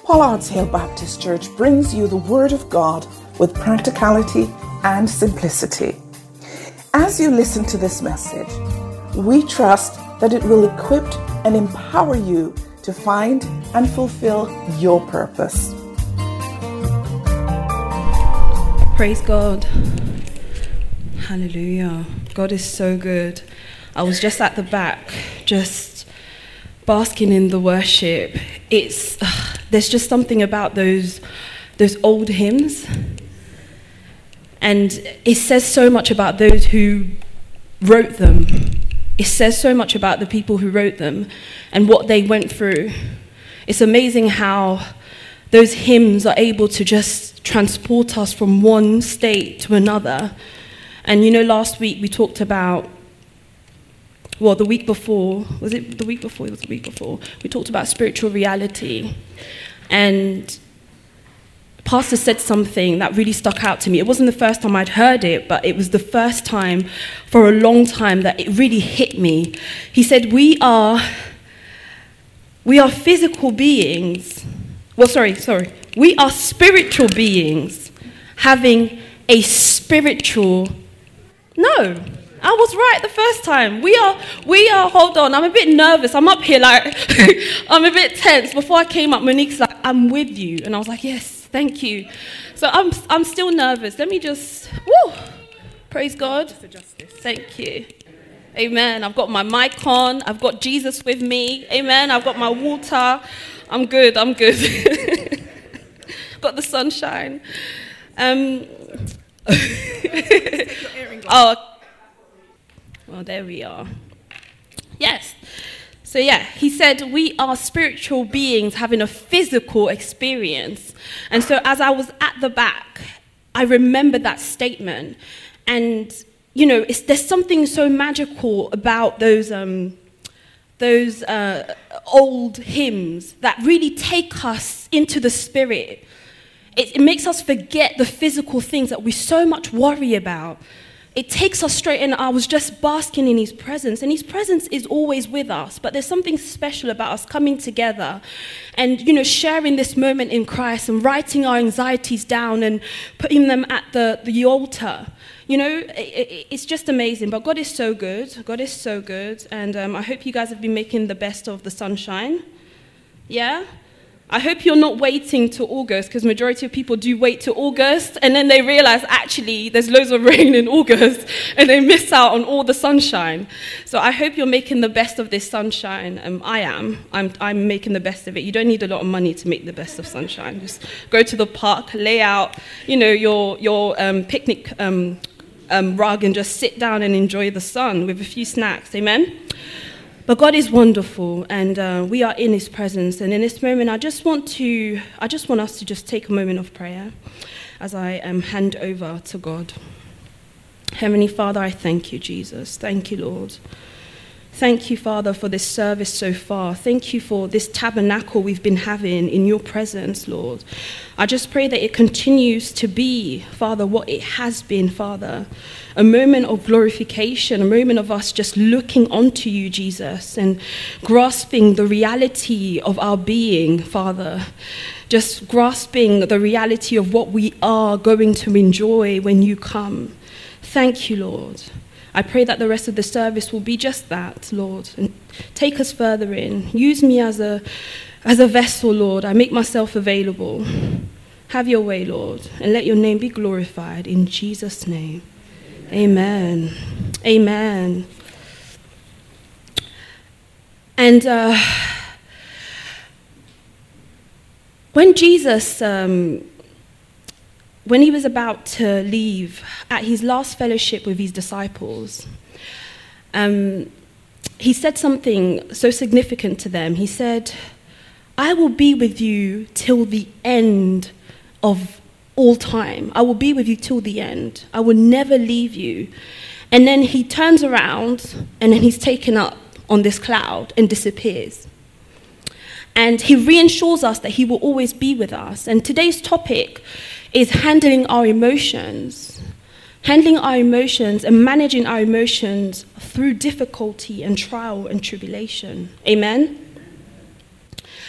Pollard's Hill Baptist Church brings you the Word of God with practicality and simplicity. As you listen to this message, we trust that it will equip and empower you to find and fulfill your purpose. Praise God. Hallelujah. God is so good. I was just at the back, just basking in the worship. There's just something about those old hymns. And it says so much about those who wrote them. It says so much about the people who wrote them and what they went through. It's amazing how those hymns are able to just transport us from one state to another. And you know, last week we talked about, the week before, was it the week before? It was the week before. We talked about spiritual reality. And Pastor said something that really stuck out to me. It wasn't the first time I'd heard it, but it was the first time for a long time that it really hit me. He said, we are physical beings. We are spiritual beings having a spiritual... No, I was right the first time. We are, hold on, I'm a bit nervous. I'm up here like, I'm a bit tense. Before I came up, Monique's like, I'm with you. And I was like, yes, thank you. So I'm still nervous. Let me just, praise God. Just adjust this. Thank you. Amen. I've got my mic on. I've got Jesus with me. Amen. I've got my water. I'm good. Got the sunshine. Well, there we are. Yes. So he said we are spiritual beings having a physical experience. And so as I was at the back, I remembered that statement. And, you know, there's something so magical about those old hymns that really take us into the spirit. It makes us forget the physical things that we so much worry about. It takes us straight in. I was just basking in his presence, and his presence is always with us, but there's something special about us coming together and, you know, sharing this moment in Christ and writing our anxieties down and putting them at the altar. You know, it's just amazing, but God is so good. God is so good, and I hope you guys have been making the best of the sunshine. Yeah? I hope you're not waiting till August, because majority of people do wait till August, and then they realize, actually, there's loads of rain in August, and they miss out on all the sunshine. So I hope you're making the best of this sunshine. I am. I'm making the best of it. You don't need a lot of money to make the best of sunshine. Just go to the park, lay out, you know, your picnic rug, and just sit down and enjoy the sun with a few snacks. Amen? But God is wonderful, and we are in his presence. And in this moment, I just want us to just take a moment of prayer as I hand over to God. Heavenly Father, I thank you, Jesus. Thank you, Lord. Thank you, Father, for this service so far. Thank you for this tabernacle we've been having in your presence, Lord. I just pray that it continues to be, Father, what it has been, Father. A moment of glorification, a moment of us just looking onto you, Jesus, and grasping the reality of our being, Father. Just grasping the reality of what we are going to enjoy when you come. Thank you, Lord. I pray that the rest of the service will be just that, Lord, and take us further in. Use me as a vessel, Lord. I make myself available. Have your way, Lord, and let your name be glorified in Jesus' name. Amen. Amen. And when Jesus, when he was about to leave at his last fellowship with his disciples, he said something so significant to them. He said, I will be with you till the end of all time. I will be with you till the end. I will never leave you. And then he turns around, and then he's taken up on this cloud and disappears. And he reassures us that he will always be with us. And today's topic is handling our emotions. Handling our emotions and managing our emotions through difficulty and trial and tribulation. Amen?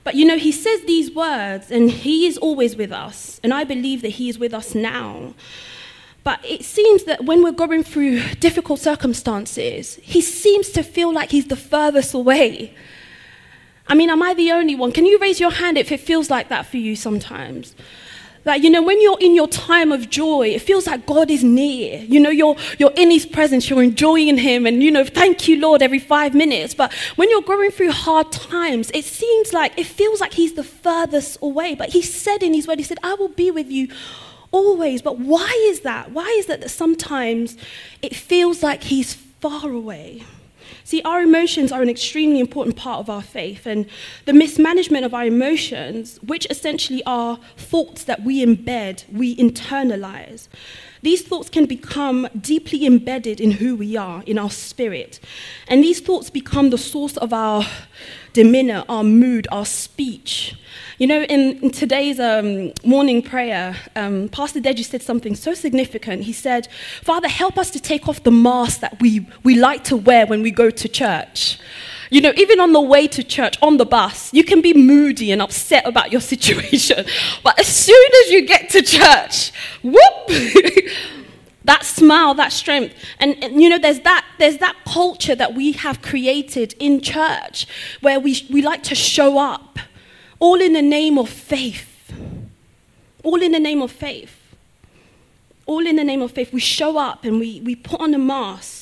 But you know, he says these words, and he is always with us, and I believe that he is with us now. But it seems that when we're going through difficult circumstances, he seems to feel like he's the furthest away. I mean, am I the only one? Can you raise your hand if it feels like that for you sometimes? That, you know, when you're in your time of joy, it feels like God is near. You know, you're in his presence, you're enjoying him, and, you know, thank you, Lord, every 5 minutes. But when you're going through hard times, it feels like he's the furthest away. But he said in his word, he said, I will be with you always. But why is that? Why is that sometimes it feels like he's far away? See, our emotions are an extremely important part of our faith, and the mismanagement of our emotions, which essentially are thoughts that we embed, we internalize. These thoughts can become deeply embedded in who we are, in our spirit. And these thoughts become the source of our demeanor, our mood, our speech. You know, in today's morning prayer, Pastor Deji said something so significant. He said, Father, help us to take off the mask that we like to wear when we go to church. You know, even on the way to church, on the bus, you can be moody and upset about your situation. But as soon as you get to church, whoop, that smile, that strength. And you know, there's that culture that we have created in church where we like to show up, all in the name of faith. All in the name of faith. All in the name of faith. We show up and we put on a mask.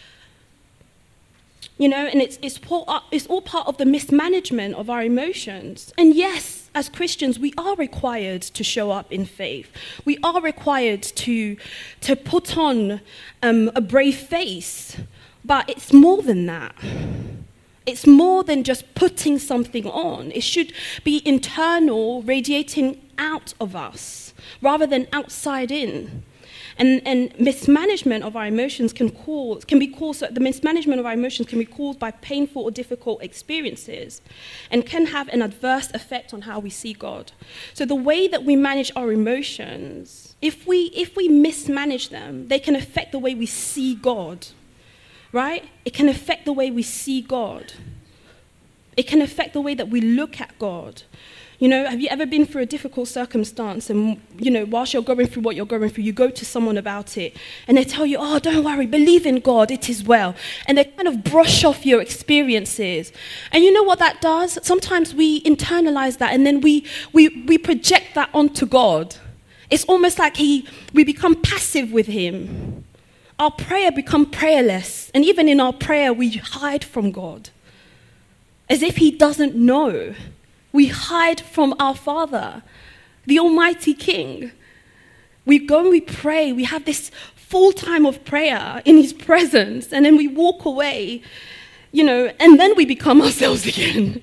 You know, and it's all part of the mismanagement of our emotions. And yes, as Christians, we are required to show up in faith. We are required to put on a brave face. But it's more than that. It's more than just putting something on. It should be internal, radiating out of us, rather than outside in. And mismanagement of our emotions can be caused by painful or difficult experiences and can have an adverse effect on how we see God. So the way that we manage our emotions, if we mismanage them, they can affect the way we see God, right? It can affect the way we see God. It can affect the way that we look at God. You know, have you ever been through a difficult circumstance and, you know, whilst you're going through what you're going through, you go to someone about it and they tell you, oh, don't worry, believe in God, it is well. And they kind of brush off your experiences. And you know what that does? Sometimes we internalize that and then we project that onto God. It's almost like we become passive with him. Our prayer becomes prayerless. And even in our prayer, we hide from God as if he doesn't know. We hide from our Father, the Almighty King. We go and we pray. We have this full time of prayer in his presence, and then we walk away, you know, and then we become ourselves again.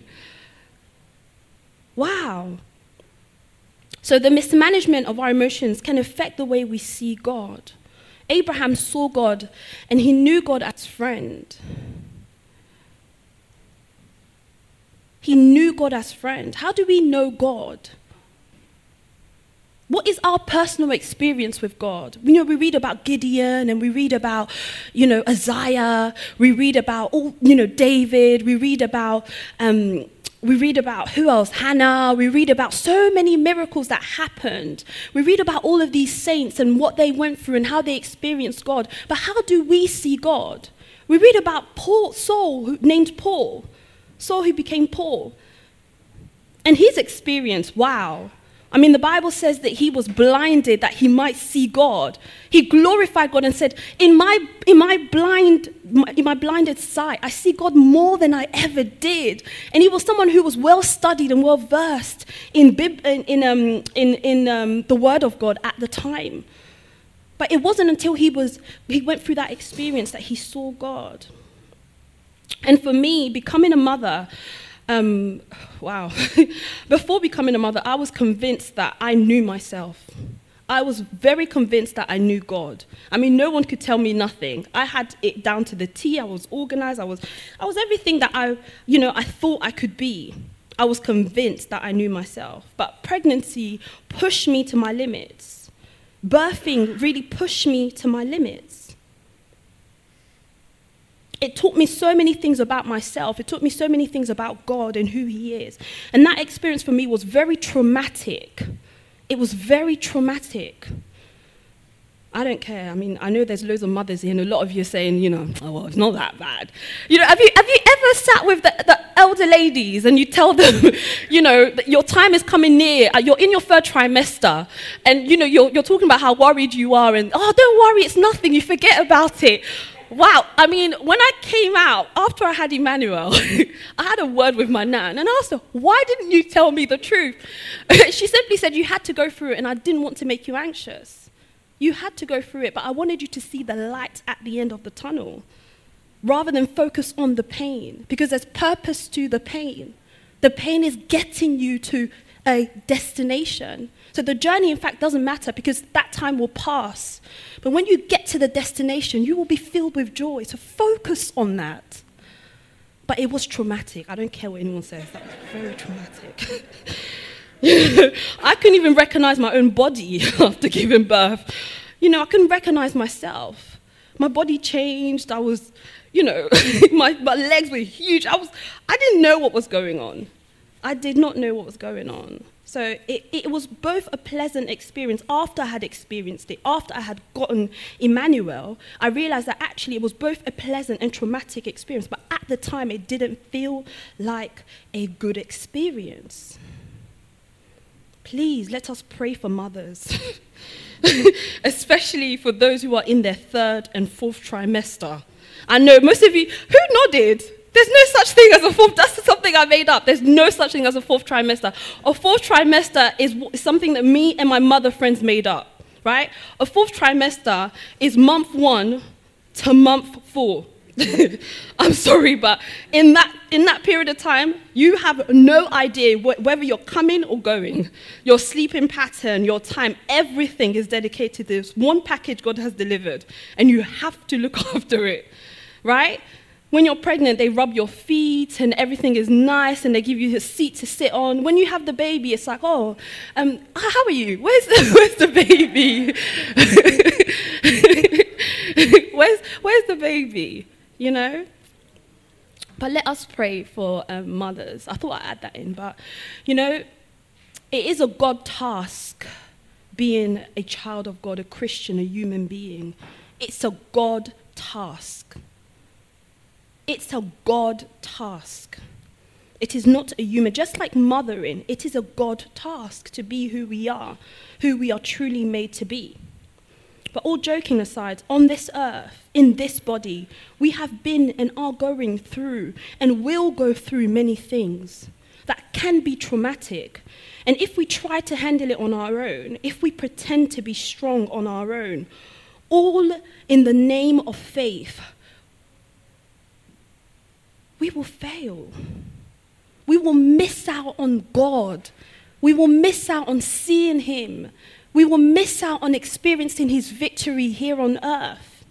Wow. So the mismanagement of our emotions can affect the way we see God. Abraham saw God, and he knew God as friend. He knew God as friend. How do we know God? What is our personal experience with God? You know, we read about Gideon and we read about, you know, Isaiah. We read about, David. We read about who else? Hannah. We read about so many miracles that happened. We read about all of these saints and what they went through and how they experienced God. But how do we see God? We read about Saul, named Paul. Saul who became Paul. And his experience, wow. I mean, the Bible says that he was blinded that he might see God. He glorified God and said, in my blinded sight, I see God more than I ever did. And he was someone who was well studied and well versed in the Word of God at the time. But it wasn't until he went through that experience that he saw God. And for me, becoming a mother, before becoming a mother, I was convinced that I knew myself. I was very convinced that I knew God. I mean, no one could tell me nothing. I had it down to the T. I was organized. I was everything that I thought I could be. I was convinced that I knew myself. But pregnancy pushed me to my limits. Birthing really pushed me to my limits. It taught me so many things about myself. It taught me so many things about God and who he is. And that experience for me was very traumatic. It was very traumatic. I don't care. I mean, I know there's loads of mothers here, and a lot of you are saying, oh, well, it's not that bad. Have you ever sat with the elder ladies and you tell them, that your time is coming near, you're in your third trimester, and, you're talking about how worried you are, and, oh, don't worry, it's nothing, you forget about it. Wow. I mean, when I came out, after I had Emmanuel, I had a word with my nan, and I asked her, why didn't you tell me the truth? She simply said, you had to go through it, and I didn't want to make you anxious. You had to go through it, but I wanted you to see the light at the end of the tunnel rather than focus on the pain, because there's purpose to the pain. The pain is getting you to a destination. So the journey, in fact, doesn't matter because that time will pass. But when you get to the destination, you will be filled with joy. So focus on that. But it was traumatic. I don't care what anyone says. That was very traumatic. I couldn't even recognize my own body after giving birth. I couldn't recognize myself. My body changed. I was, my legs were huge. I didn't know what was going on. I did not know what was going on. So it was both a pleasant experience after I had experienced it. After I had gotten Emmanuel, I realized that actually it was both a pleasant and traumatic experience. But at the time, it didn't feel like a good experience. Please, let us pray for mothers, especially for those who are in their third and fourth trimester. I know most of you, who nodded? There's no such thing as a fourth, that's something I made up. There's no such thing as a fourth trimester. A fourth trimester is something that me and my mother friends made up, right? A fourth trimester is month 1 to month 4. I'm sorry, but in that period of time, you have no idea whether you're coming or going. Your sleeping pattern, your time, everything is dedicated to this one package God has delivered, and you have to look after it, right? When you're pregnant, they rub your feet, and everything is nice, and they give you a seat to sit on. When you have the baby, it's like, how are you? Where's the baby? Where's the baby? But let us pray for mothers. I thought I'd add that in, but, it is a God task being a child of God, a Christian, a human being. It's a God task. It's a God task. It is not a human, just like mothering, it is a God task to be who we are truly made to be. But all joking aside, on this earth, in this body, we have been and are going through and will go through many things that can be traumatic. And if we try to handle it on our own, if we pretend to be strong on our own, all in the name of faith, we will fail. We will miss out on God. We will miss out on seeing him. We will miss out on experiencing his victory here on earth.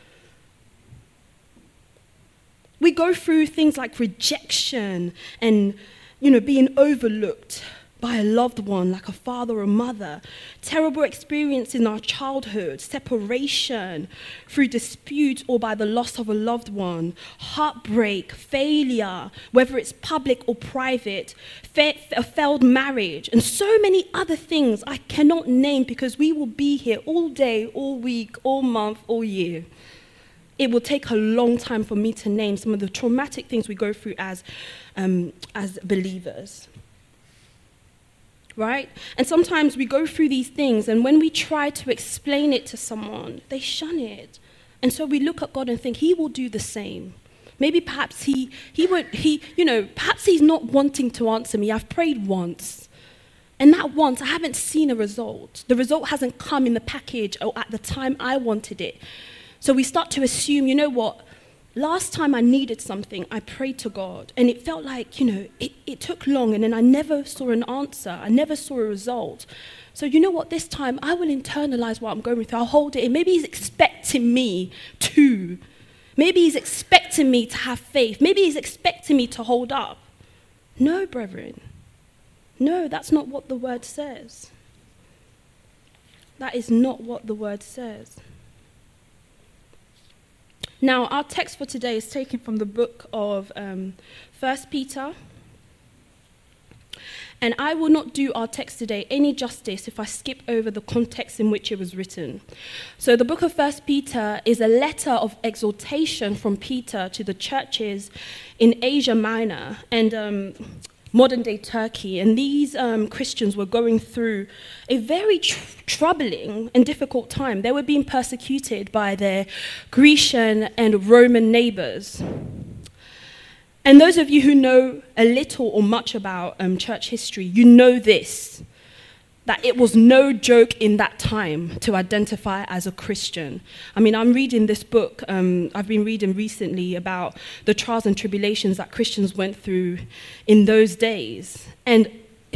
We go through things like rejection and, being overlooked by a loved one, like a father or mother, terrible experience in our childhood, separation through dispute or by the loss of a loved one, heartbreak, failure, whether it's public or private, a failed marriage, and so many other things I cannot name because we will be here all day, all week, all month, all year. It will take a long time for me to name some of the traumatic things we go through as believers. Right? And sometimes we go through these things, and when we try to explain it to someone, they shun it. And so we look at God and think he will do the same. Maybe perhaps perhaps he's not wanting to answer me. I've prayed once. And that once, I haven't seen a result. The result hasn't come in the package or at the time I wanted it. So we start to assume, last time I needed something, I prayed to God, and it felt like, it took long, and then I never saw an answer. I never saw a result. So this time I will internalize what I'm going through. I'll hold it in. Maybe he's expecting me to. Maybe he's expecting me to have faith. Maybe he's expecting me to hold up. No, brethren. No, that's not what the word says. That is not what the word says. Now, our text for today is taken from the book of 1 Peter. And I will not do our text today any justice if I skip over the context in which it was written. So the book of 1 Peter is a letter of exhortation from Peter to the churches in Asia Minor and modern-day Turkey. And these Christians were going through a very troubling and difficult time. They were being persecuted by their Grecian and Roman neighbors. And those of you who know a little or much about church history, you know this, that it was no joke in that time to identify as a Christian. I mean, I'm reading this book, I've been reading recently about the trials and tribulations that Christians went through in those days. And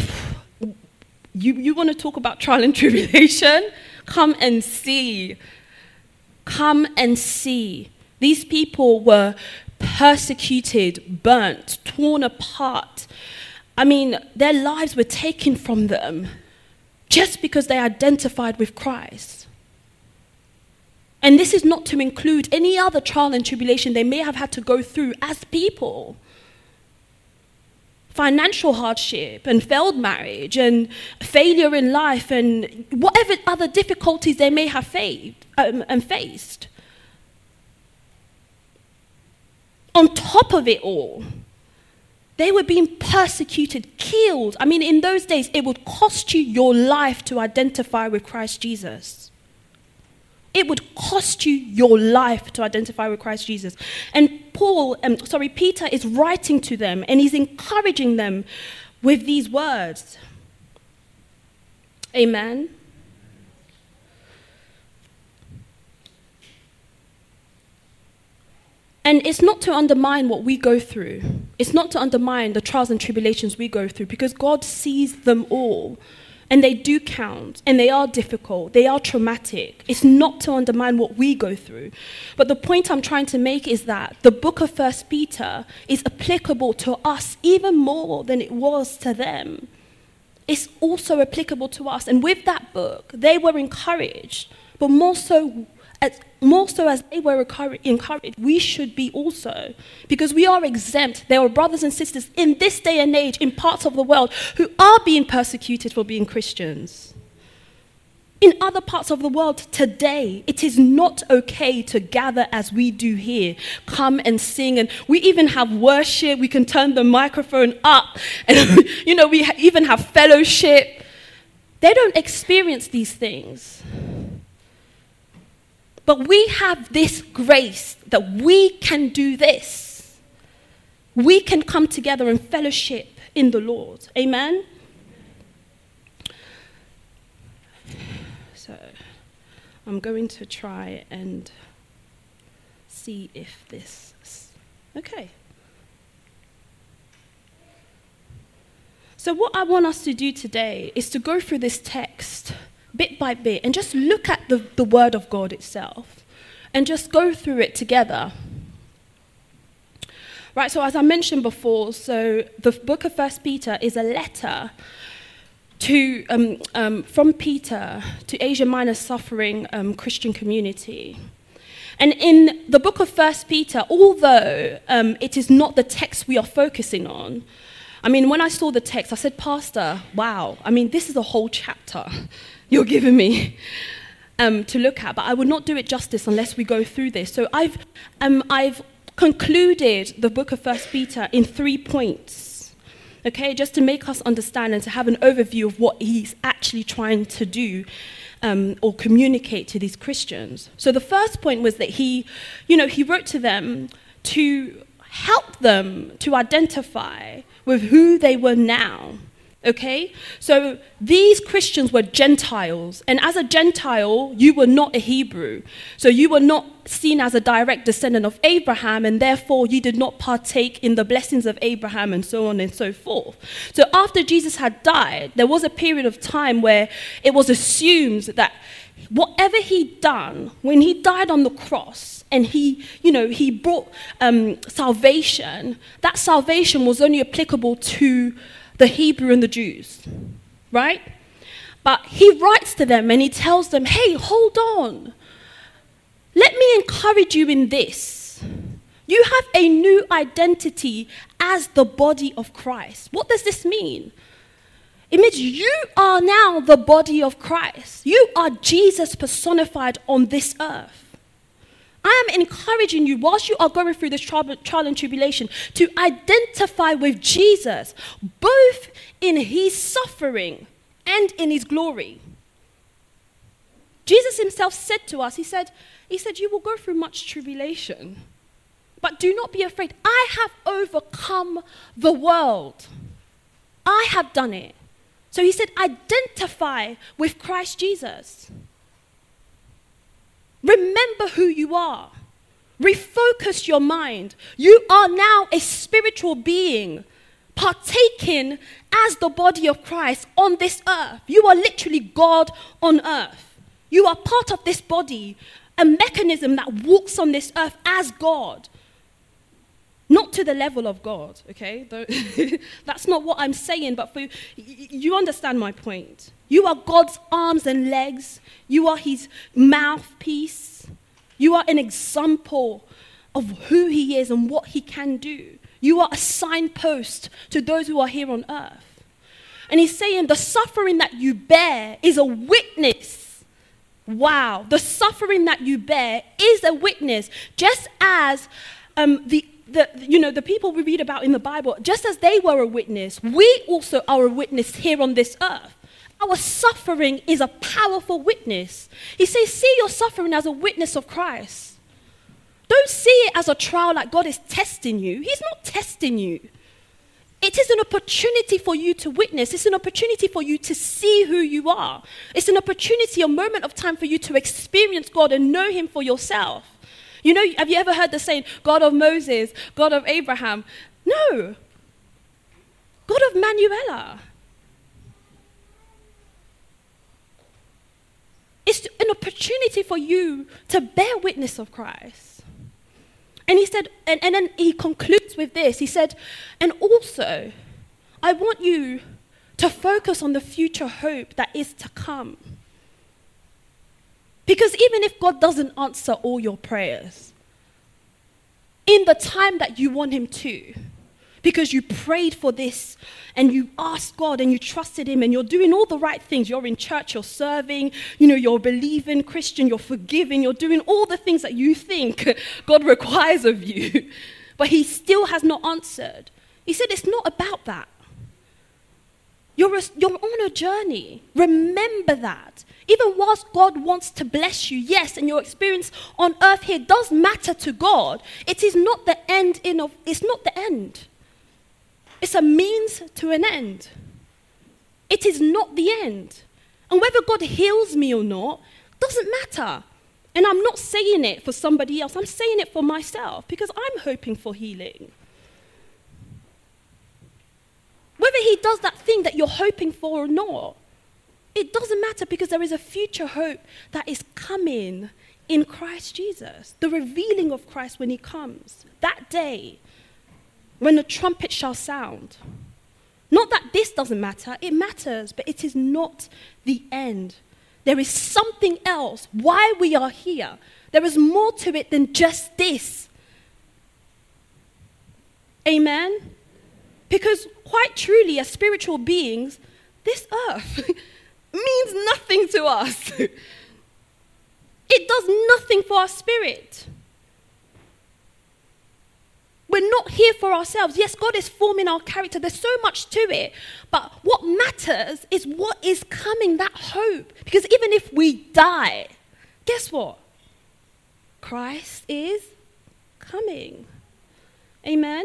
you want to talk about trial and tribulation? Come and see. Come and see. These people were persecuted, burnt, torn apart. I mean, their lives were taken from them just because they identified with Christ. And this is not to include any other trial and tribulation they may have had to go through as people. Financial hardship and failed marriage and failure in life and whatever other difficulties they may have faced. On top of it all, they were being persecuted, killed. I mean, in those days, it would cost you your life to identify with Christ Jesus. It would cost you your life to identify with Christ Jesus. And Peter is writing to them, and he's encouraging them with these words. Amen. And it's not to undermine what we go through. It's not to undermine the trials and tribulations we go through, because God sees them all. And they do count, and they are difficult, they are traumatic. It's not to undermine what we go through. But the point I'm trying to make is that the book of 1 Peter is applicable to us even more than it was to them. It's also applicable to us. And with that book, they were encouraged, but more so as they were encouraged, we should be also. Because we are exempt. There are brothers and sisters in this day and age in parts of the world who are being persecuted for being Christians. In other parts of the world today, it is not okay to gather as we do here. Come and sing. And we even have worship. We can turn the microphone up. And, we even have fellowship. They don't experience these things. But we have this grace that we can do this. We can come together and fellowship in the Lord. Amen? So, I'm going to try and see if this... Okay. So what I want us to do today is to go through this text bit by bit, and just look at the Word of God itself, and just go through it together. Right, so as I mentioned before, so the book of 1 Peter is a letter from Peter to Asia Minor suffering Christian community. And in the book of 1 Peter, although it is not the text we are focusing on, I mean, when I saw the text, I said, Pastor, wow, I mean, this is a whole chapter you're giving me to look at, but I would not do it justice unless we go through this. So I've concluded the book of 1 Peter in 3 points, okay, just to make us understand and to have an overview of what he's actually trying to do or communicate to these Christians. So the first point was that he wrote to them to help them to identify with who they were now. Okay? So these Christians were Gentiles, and as a Gentile, you were not a Hebrew. So you were not seen as a direct descendant of Abraham, and therefore you did not partake in the blessings of Abraham, and so on and so forth. So after Jesus had died, there was a period of time where it was assumed that whatever he'd done, when he died on the cross, and he brought salvation, that salvation was only applicable to the Hebrew and the Jews, right? But he writes to them and he tells them, hey, hold on. Let me encourage you in this. You have a new identity as the body of Christ. What does this mean? It means you are now the body of Christ. You are Jesus personified on this earth. I am encouraging you, whilst you are going through this trial and tribulation, to identify with Jesus, both in his suffering and in his glory. Jesus himself said to us, he said, you will go through much tribulation, but do not be afraid. I have overcome the world. I have done it. So he said, identify with Christ Jesus. Remember who you are. Refocus your mind. You are now a spiritual being, partaking as the body of Christ on this earth. You are literally God on earth. You are part of this body, a mechanism that walks on this earth as God. Not to the level of God, okay? That's not what I'm saying, but you understand my point. You are God's arms and legs. You are his mouthpiece. You are an example of who he is and what he can do. You are a signpost to those who are here on earth. And he's saying the suffering that you bear is a witness. Wow. The suffering that you bear is a witness. Just as the people we read about in the Bible, just as they were a witness, we also are a witness here on this earth. Our suffering is a powerful witness. He says, see your suffering as a witness of Christ. Don't see it as a trial like God is testing you. He's not testing you. It is an opportunity for you to witness. It's an opportunity for you to see who you are. It's an opportunity, a moment of time for you to experience God and know him for yourself. You know, have you ever heard the saying, God of Moses, God of Abraham? No. God of Manuela. It's an opportunity for you to bear witness of Christ. And he said, and then he concludes with this. He said, and also, I want you to focus on the future hope that is to come. Because even if God doesn't answer all your prayers, in the time that you want him to, because you prayed for this and you asked God and you trusted him and you're doing all the right things. You're in church, you're serving, you're a believing Christian, you're forgiving, you're doing all the things that you think God requires of you. But he still has not answered. He said it's not about that. You're on a journey. Remember that. Even whilst God wants to bless you, yes, and your experience on earth here does matter to God, it is not the end it's not the end. It's a means to an end. It is not the end. And whether God heals me or not doesn't matter. And I'm not saying it for somebody else. I'm saying it for myself because I'm hoping for healing. Whether he does that thing that you're hoping for or not, it doesn't matter because there is a future hope that is coming in Christ Jesus. The revealing of Christ when he comes. That day, when the trumpet shall sound. Not that this doesn't matter, it matters, but it is not the end. There is something else, why we are here. There is more to it than just this. Amen? Because quite truly, as spiritual beings, this earth means nothing to us. It does nothing for our spirit. We're not here for ourselves. Yes, God is forming our character. There's so much to it. But what matters is what is coming, that hope. Because even if we die, guess what? Christ is coming. Amen?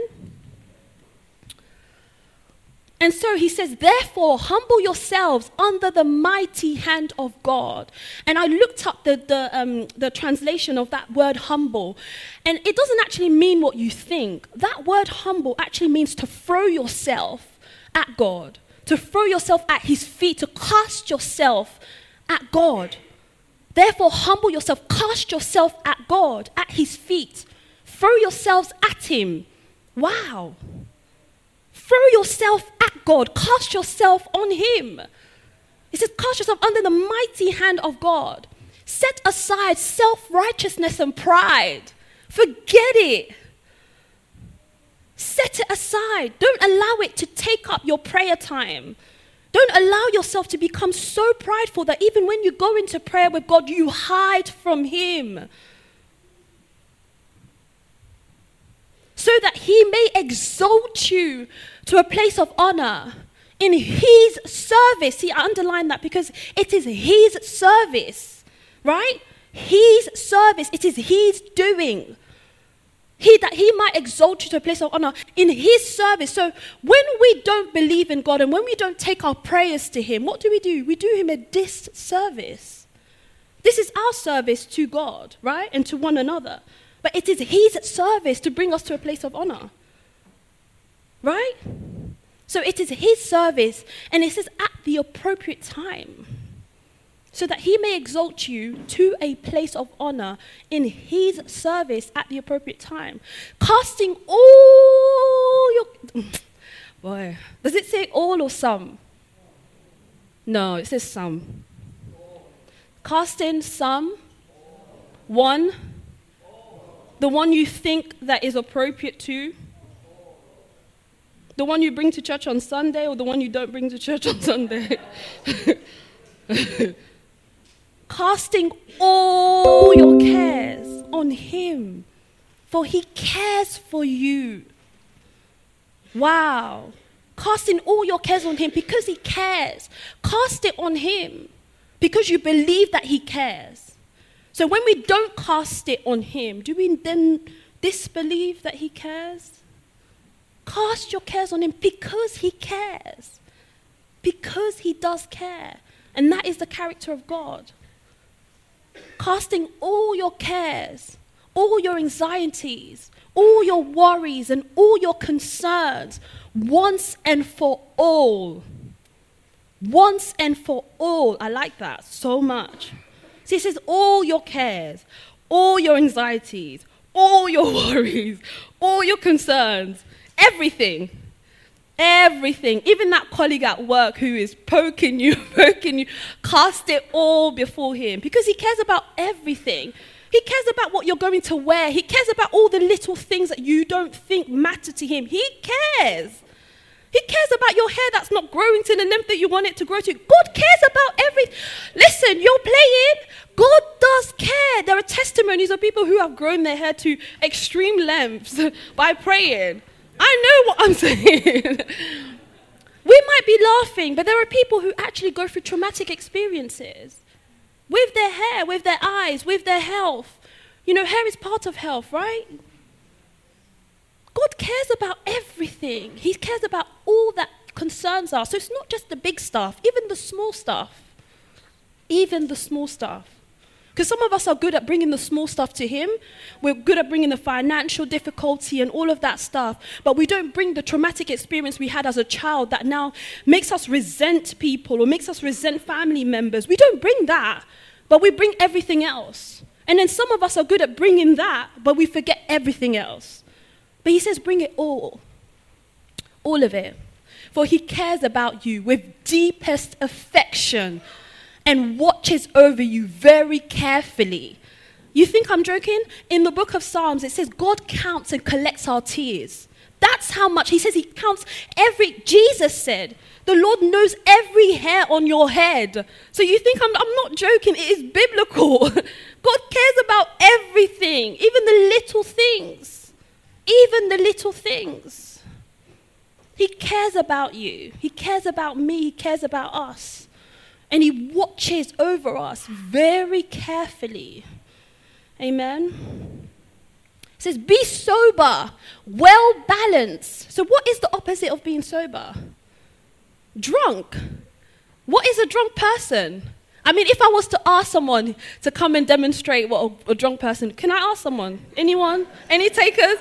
And so he says, therefore, humble yourselves under the mighty hand of God. And I looked up the translation of that word humble. And it doesn't actually mean what you think. That word humble actually means to throw yourself at God. To throw yourself at his feet. To cast yourself at God. Therefore, humble yourself. Cast yourself at God, at his feet. Throw yourselves at him. Wow. Throw yourself at God. Cast yourself on him. It says, cast yourself under the mighty hand of God. Set aside self-righteousness and pride. Forget it. Set it aside. Don't allow it to take up your prayer time. Don't allow yourself to become so prideful that even when you go into prayer with God, you hide from him. So that he may exalt you to a place of honor in his service. See, I underline that because it is his service, right? His service. It is his doing. That he might exalt you to a place of honor in his service. So when we don't believe in God and when we don't take our prayers to him, what do? We do him a disservice. This is our service to God, right? And to one another. But it is his service to bring us to a place of honor. Right? So it is his service, and it says at the appropriate time, so that he may exalt you to a place of honor in his service at the appropriate time. Casting all your... Boy, does it say all or some? No, it says some. Casting some, one, the one you think that is appropriate to, the one you bring to church on Sunday or the one you don't bring to church on Sunday. Casting all your cares on him, for he cares for you. Wow. Casting all your cares on him because he cares. Cast it on him because you believe that he cares. So when we don't cast it on him, do we then disbelieve that he cares? Cast your cares on him because he cares. Because he does care. And that is the character of God. Casting all your cares, all your anxieties, all your worries and all your concerns once and for all. Once and for all. I like that so much. See, it says all your cares, all your anxieties, all your worries, all your concerns, everything. Everything. Even that colleague at work who is poking you, cast it all before him because he cares about everything. He cares about what you're going to wear. He cares about all the little things that you don't think matter to him. He cares. He cares about your hair that's not growing to the length that you want it to grow to. God cares about everything. Listen, you're playing. God does care. There are testimonies of people who have grown their hair to extreme lengths by praying. I know what I'm saying. We might be laughing, but there are people who actually go through traumatic experiences with their hair, with their eyes, with their health. You know, hair is part of health, right? God cares about everything. He cares about all that concerns us. So it's not just the big stuff, even the small stuff. Even the small stuff. Because some of us are good at bringing the small stuff to him. We're good at bringing the financial difficulty and all of that stuff. But we don't bring the traumatic experience we had as a child that now makes us resent people or makes us resent family members. We don't bring that, but we bring everything else. And then some of us are good at bringing that, but we forget everything else. But he says, bring it all of it. For he cares about you with deepest affection and watches over you very carefully. You think I'm joking? In the book of Psalms, it says God counts and collects our tears. That's how much. He says he counts Jesus said, the Lord knows every hair on your head. So you think I'm not joking. It is biblical. God cares about everything, even the little things. Even the little things. He cares about you. He cares about me. He cares about us. And he watches over us very carefully. Amen. It says, be sober, well balanced. So what is the opposite of being sober? Drunk. What is a drunk person? I mean, if I was to ask someone to come and demonstrate what a drunk person, can I ask someone? Anyone? Any takers?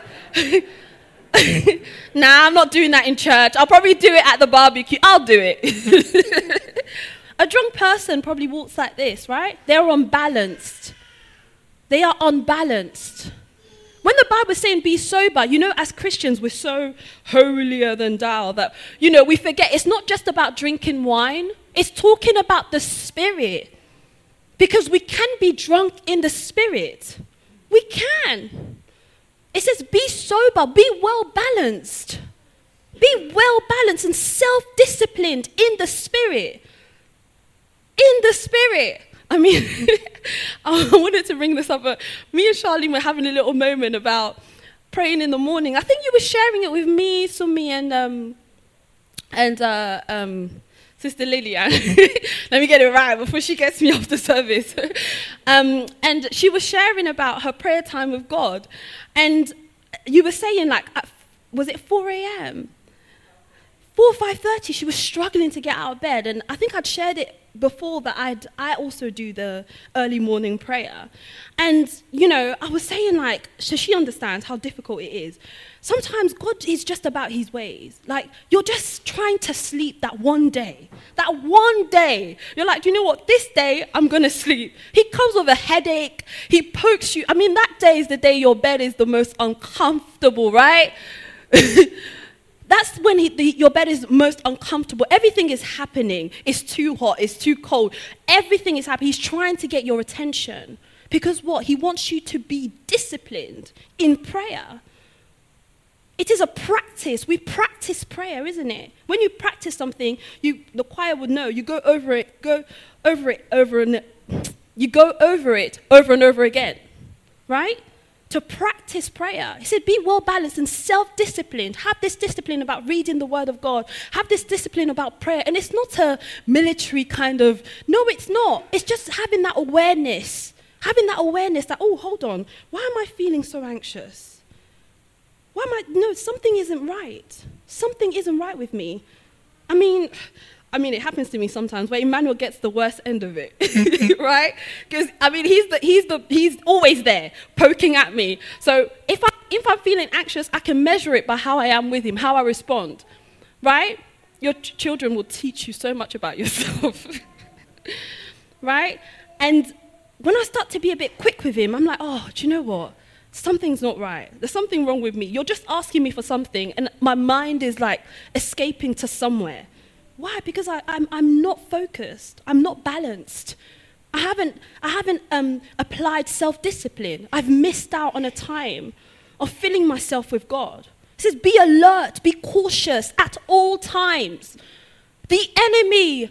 Nah, I'm not doing that in church. I'll probably do it at the barbecue. I'll do it. A drunk person probably walks like this, right? They're unbalanced. They are unbalanced. When the Bible is saying be sober, you know, as Christians, we're so holier than thou that, you know, we forget it's not just about drinking wine. It's talking about the spirit. Because we can be drunk in the Spirit. We can. It says, be sober, be well balanced. Be well balanced and self-disciplined in the Spirit. In the Spirit. I mean, I wanted to bring this up, but me and Charlene were having a little moment about praying in the morning. I think you were sharing it with me, Sumi, and Sister Lillian. Let me get it right before she gets me off the service. And she was sharing about her prayer time with God. And you were saying, like, was it 4 a.m.? 5:30, she was struggling to get out of bed. And I think I'd shared it before that I also do the early morning prayer. And, you know, I was saying, like, so she understands how difficult it is. Sometimes God is just about his ways. Like, you're just trying to sleep that one day. That one day. You're like, you know what? This day, I'm going to sleep. He comes with a headache. He pokes you. I mean, that day is the day your bed is the most uncomfortable, right? That's when your bed is most uncomfortable. Everything is happening. It's too hot. It's too cold. Everything is happening. He's trying to get your attention. Because what? He wants you to be disciplined in prayer. It is a practice. We practice prayer, isn't it? When you practice something, the choir would know. You go over it over and over again, right? To practice prayer. He said, be well balanced and self-disciplined. Have this discipline about reading the word of God. Have this discipline about prayer. And it's not a military kind of, no, it's not. It's just having that awareness. Having that awareness that, oh, hold on. Why am I feeling so anxious? No, something isn't right. Something isn't right with me. I mean, it happens to me sometimes where Emmanuel gets the worst end of it, right? Because, I mean, he's always there, poking at me. So if I'm feeling anxious, I can measure it by how I am with him, how I respond, right? Your children will teach you so much about yourself, right? And when I start to be a bit quick with him, I'm like, oh, do you know what? Something's not right. There's something wrong with me. You're just asking me for something, and my mind is like escaping to somewhere. Why? Because I'm not focused. I'm not balanced. I haven't applied self-discipline. I've missed out on a time of filling myself with God. It says, be alert, be cautious at all times. The enemy,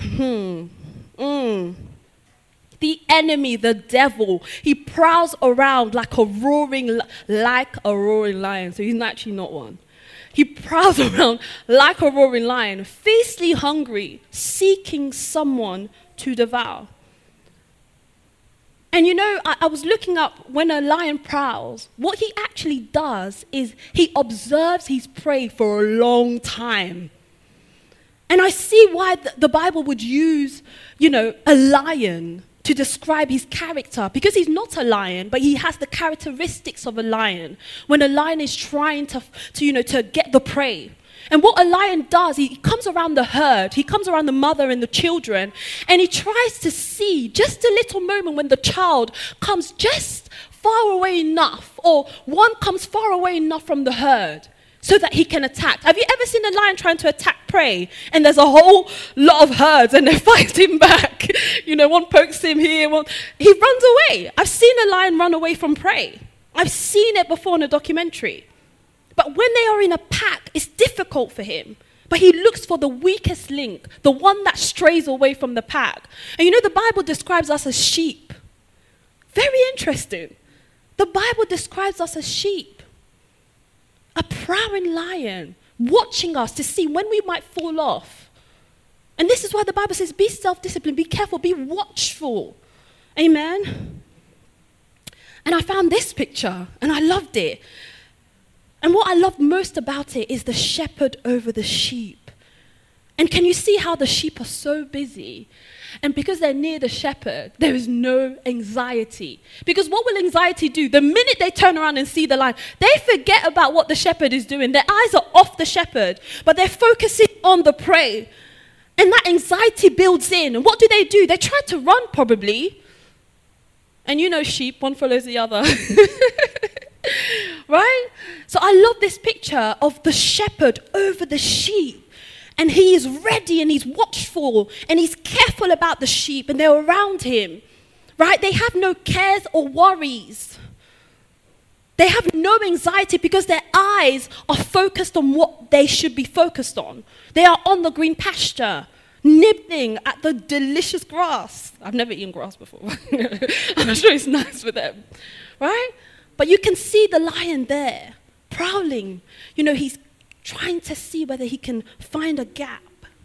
the enemy, the devil, he prowls around like a roaring lion. So he's actually not one. He prowls around like a roaring lion, fiercely hungry, seeking someone to devour. And you know, I was looking up when a lion prowls, what he actually does is he observes his prey for a long time. And I see why the Bible would use, you know, a lion to describe his character, because he's not a lion, but he has the characteristics of a lion. When a lion is trying to get the prey. And what a lion does, he comes around the herd, he comes around the mother and the children, and he tries to see just a little moment when the child comes just far away enough, or one comes far away enough from the herd, so that he can attack. Have you ever seen a lion trying to attack prey? And there's a whole lot of herds and they're fighting back. You know, one pokes him here, he runs away. I've seen a lion run away from prey. I've seen it before in a documentary. But when they are in a pack, it's difficult for him. But he looks for the weakest link, the one that strays away from the pack. And you know, the Bible describes us as sheep. Very interesting. The Bible describes us as sheep. A prowling lion watching us to see when we might fall off. And this is why the Bible says, be self-disciplined, be careful, be watchful. Amen? And I found this picture, and I loved it. And what I loved most about it is the shepherd over the sheep. And can you see how the sheep are so busy? And because they're near the shepherd, there is no anxiety. Because what will anxiety do? The minute they turn around and see the lion, they forget about what the shepherd is doing. Their eyes are off the shepherd, but they're focusing on the prey. And that anxiety builds in. And what do? They try to run, probably. And you know sheep, one follows the other. Right? So I love this picture of the shepherd over the sheep. And he is ready and he's watchful and he's careful about the sheep and they're around him. right? They have no cares or worries. They have no anxiety because their eyes are focused on what they should be focused on. They are on the green pasture, nibbling at the delicious grass. I've never eaten grass before. I'm sure it's nice for them, right? But you can see the lion there, prowling. You know, he's trying to see whether he can find a gap.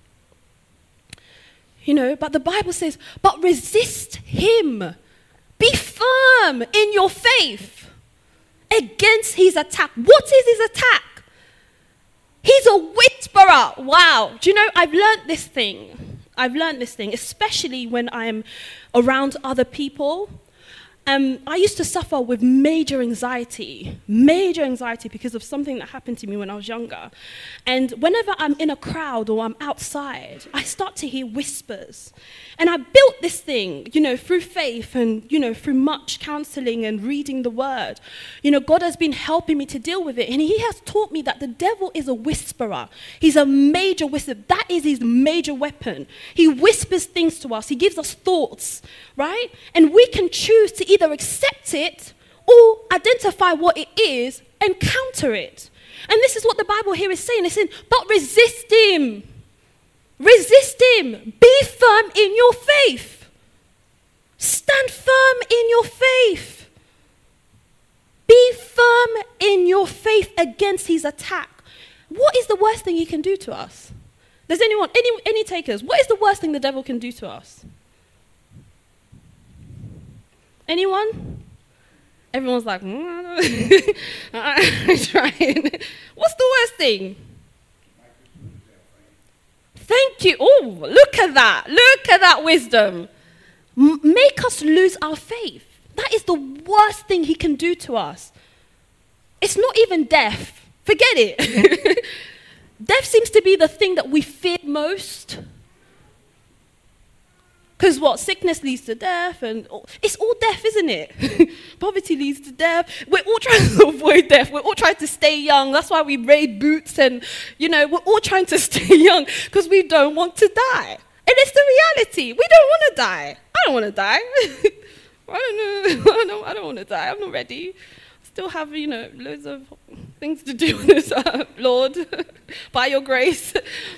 You know, but the Bible says, but resist him. Be firm in your faith against his attack. What is his attack? He's a whisperer. Wow. Do you know, I've learned this thing, especially when I'm around other people. I used to suffer with major anxiety because of something that happened to me when I was younger. And whenever I'm in a crowd or I'm outside, I start to hear whispers. And I built this thing, you know, through faith and, you know, through much counseling and reading the word. You know, God has been helping me to deal with it. And he has taught me that the devil is a whisperer. He's a major whisperer. That is his major weapon. He whispers things to us. He gives us thoughts, right? And we can choose to either accept it or identify what it is and counter it. And this is what the Bible here is saying. It's saying, but resist him. Resist him. Be firm in your faith. Stand firm in your faith. Be firm in your faith against his attack. What is the worst thing he can do to us? Does anyone, any takers? What is the worst thing the devil can do to us? Anyone? Everyone's like, I'm trying. What's the worst thing? Thank you. Oh, look at that. Look at that wisdom. Make us lose our faith. That is the worst thing he can do to us. It's not even death. Forget it. Death seems to be the thing that we fear most. Because what? Sickness leads to death, and it's all death, isn't it? Poverty leads to death. We're all trying to avoid death. We're all trying to stay young. That's why we raid boots, and, you know, we're all trying to stay young because we don't want to die. And it's the reality. We don't want to die. I don't want to die. I don't want to die. I'm not ready. Still have, you know, loads of things to do on this earth, Lord, by your grace.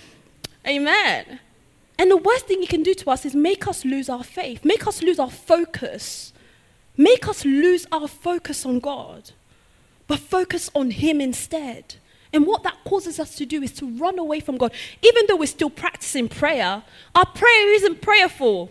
Amen. And the worst thing he can do to us is make us lose our faith, make us lose our focus, make us lose our focus on God, but focus on him instead. And what that causes us to do is to run away from God. Even though we're still practicing prayer, our prayer isn't prayerful.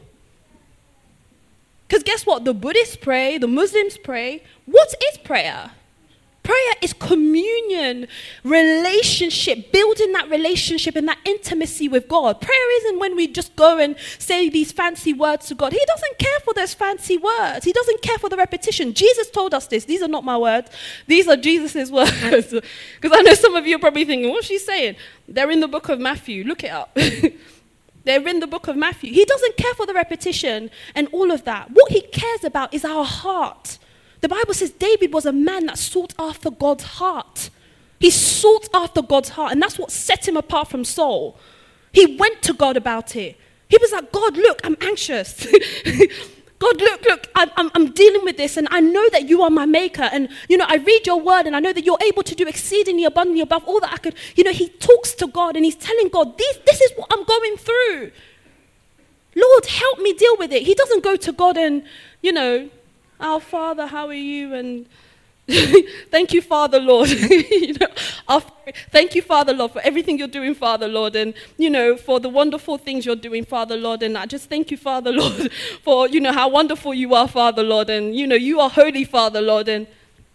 Because guess what? The Buddhists pray, the Muslims pray. What is prayer? Prayer is communion, relationship, building that relationship and that intimacy with God. Prayer isn't when we just go and say these fancy words to God. He doesn't care for those fancy words. He doesn't care for the repetition. Jesus told us this. These are not my words. These are Jesus' words. Because I know some of you are probably thinking, what's she saying? They're in the book of Matthew. Look it up. They're in the book of Matthew. He doesn't care for the repetition and all of that. What he cares about is our heart. The Bible says David was a man that sought after God's heart. He sought after God's heart, and that's what set him apart from Saul. He went to God about it. He was like, God, look, I'm anxious. God, look, I'm dealing with this, and I know that you are my maker, and, you know, I read your word, and I know that you're able to do exceedingly abundantly above all that I could. You know, he talks to God, and he's telling God, this is what I'm going through. Lord, help me deal with it. He doesn't go to God and, you know, our Father, how are you? And thank you, Father, Lord. You know, thank you, Father, Lord, for everything you're doing, Father, Lord. And, you know, for the wonderful things you're doing, Father, Lord. And I just thank you, Father, Lord, for, you know, how wonderful you are, Father, Lord. And, you know, you are holy, Father, Lord. And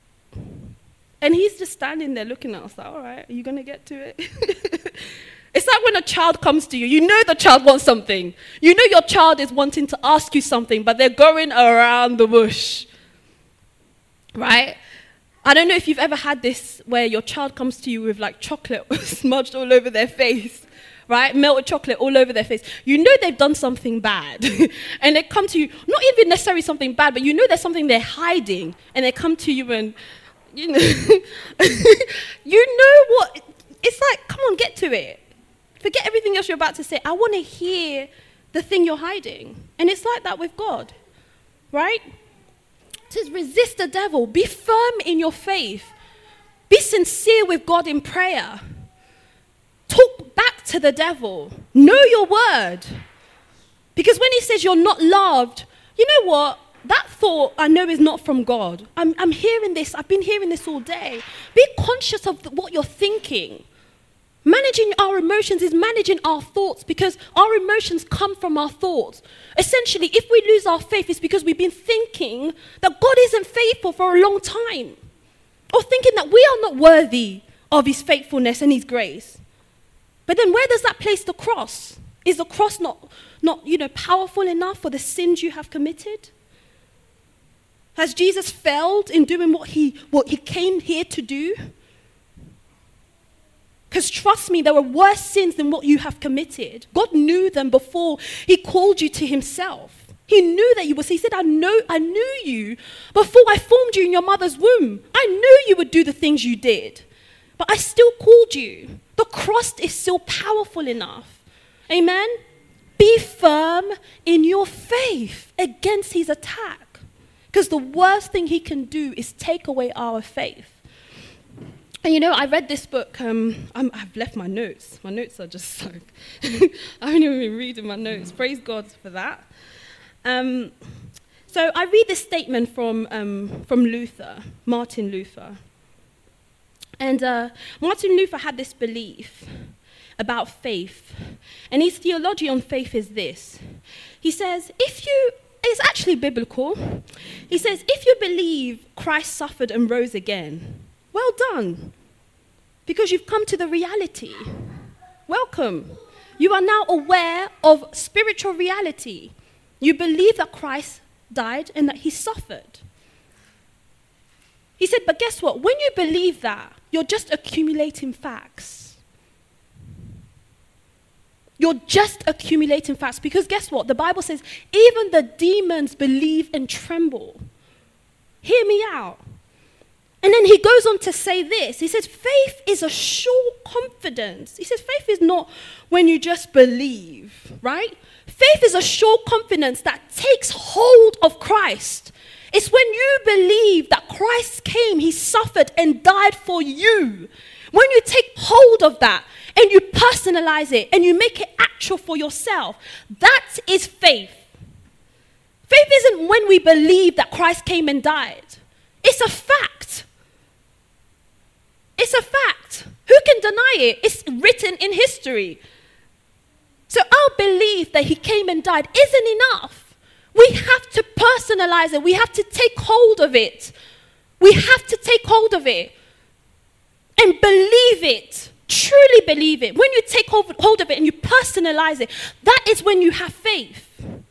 he's just standing there looking at us like, all right, are you going to get to it? It's like when a child comes to you. You know the child wants something. You know your child is wanting to ask you something, but they're going around the bush. Right? I don't know if you've ever had this where your child comes to you with like chocolate smudged all over their face. Right? Melted chocolate all over their face. You know they've done something bad. And they come to you, not even necessarily something bad, but you know there's something they're hiding. And they come to you and, you know, you know what? It's like, come on, get to it. Forget everything else you're about to say. I want to hear the thing you're hiding. And it's like that with God. right? It says resist the devil. Be firm in your faith. Be sincere with God in prayer. Talk back to the devil. Know your word. Because when he says you're not loved, you know what? That thought I know is not from God. I'm hearing this. I've been hearing this all day. Be conscious of what you're thinking. Managing our emotions is managing our thoughts, because our emotions come from our thoughts. Essentially, if we lose our faith, it's because we've been thinking that God isn't faithful for a long time, or thinking that we are not worthy of his faithfulness and his grace. But then where does that place the cross? Is the cross not powerful enough for the sins you have committed? Has Jesus failed in doing what he came here to do? Because trust me, there were worse sins than what you have committed. God knew them before he called you to himself. He knew that you were. He said, I knew you before I formed you in your mother's womb. I knew you would do the things you did. But I still called you. The cross is still powerful enough. Amen? Be firm in your faith against his attack. Because the worst thing he can do is take away our faith. And I read this book. I've left my notes. My notes are just like, I haven't even been reading my notes. Praise God for that. So I read this statement from Luther, Martin Luther. And Martin Luther had this belief about faith. And his theology on faith is this. He says, it's actually biblical. He says, if you believe Christ suffered and rose again, well done, because you've come to the reality. Welcome. You are now aware of spiritual reality. You believe that Christ died and that he suffered. He said, but guess what? When you believe that, you're just accumulating facts. You're just accumulating facts, because guess what? The Bible says, even the demons believe and tremble. Hear me out. And then he goes on to say this. He says, faith is a sure confidence. He says, faith is not when you just believe, right? Faith is a sure confidence that takes hold of Christ. It's when you believe that Christ came, he suffered and died for you. When you take hold of that and you personalize it and you make it actual for yourself, that is faith. Faith isn't when we believe that Christ came and died. It's a fact. It's a fact. Who can deny it? It's written in history. So our belief that he came and died isn't enough. We have to personalize it. We have to take hold of it. We have to take hold of it and believe it. Truly believe it. When you take hold of it and you personalize it, that is when you have faith.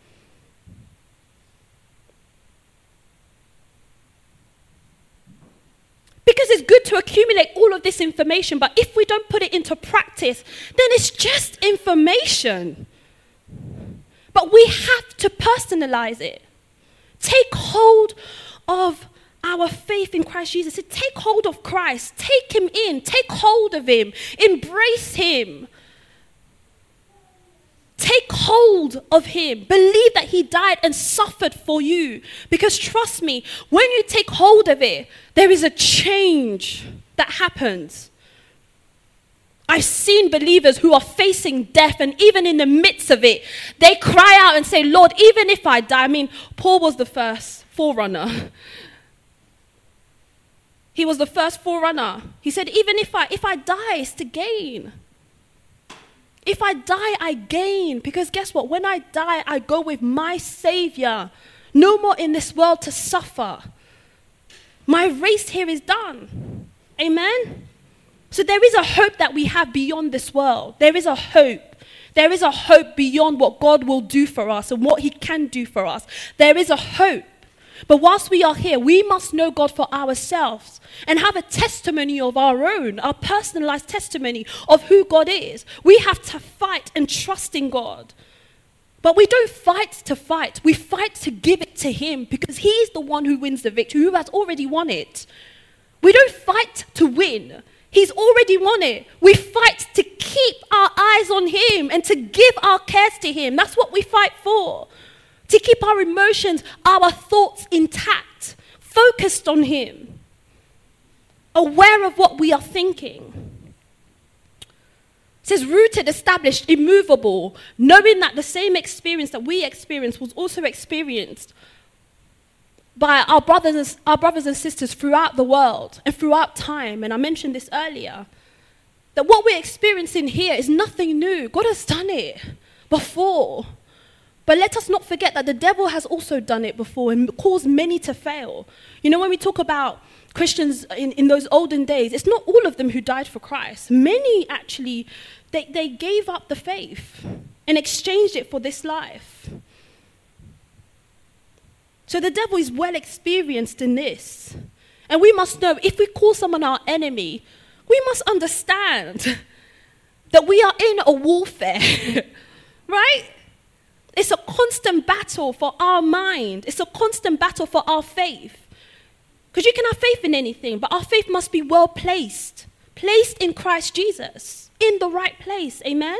Because it's good to accumulate all of this information, but if we don't put it into practice, then it's just information. But we have to personalize it. Take hold of our faith in Christ Jesus. Take hold of Christ. Take him in. Take hold of him. Embrace him. Take hold of him. Believe that he died and suffered for you. Because trust me, when you take hold of it, there is a change that happens. I've seen believers who are facing death, and even in the midst of it, they cry out and say, Lord, even if I die. Paul was the first forerunner. He was the first forerunner. He said, even if I die, it's to gain. If I die, I gain. Because guess what? When I die, I go with my Savior. No more in this world to suffer. My race here is done. Amen? So there is a hope that we have beyond this world. There is a hope. There is a hope beyond what God will do for us and what he can do for us. There is a hope. But whilst we are here, we must know God for ourselves and have a testimony of our own, our personalized testimony of who God is. We have to fight and trust in God. But we don't fight to fight. We fight to give it to him, because he is the one who wins the victory, who has already won it. We don't fight to win. He's already won it. We fight to keep our eyes on him and to give our cares to him. That's what we fight for. to keep our emotions, our thoughts intact, focused on him, aware of what we are thinking. It says rooted, established, immovable, knowing that the same experience that we experienced was also experienced by our brothers and sisters throughout the world and throughout time. And I mentioned this earlier, that what we're experiencing here is nothing new. God has done it before. But let us not forget that the devil has also done it before and caused many to fail. You know, when we talk about Christians in those olden days, it's not all of them who died for Christ. Many actually, they gave up the faith and exchanged it for this life. So the devil is well experienced in this. And we must know, if we call someone our enemy, we must understand that we are in a warfare, right? It's a constant battle for our mind. It's a constant battle for our faith. Because you can have faith in anything, but our faith must be well placed. Placed in Christ Jesus, in the right place. Amen?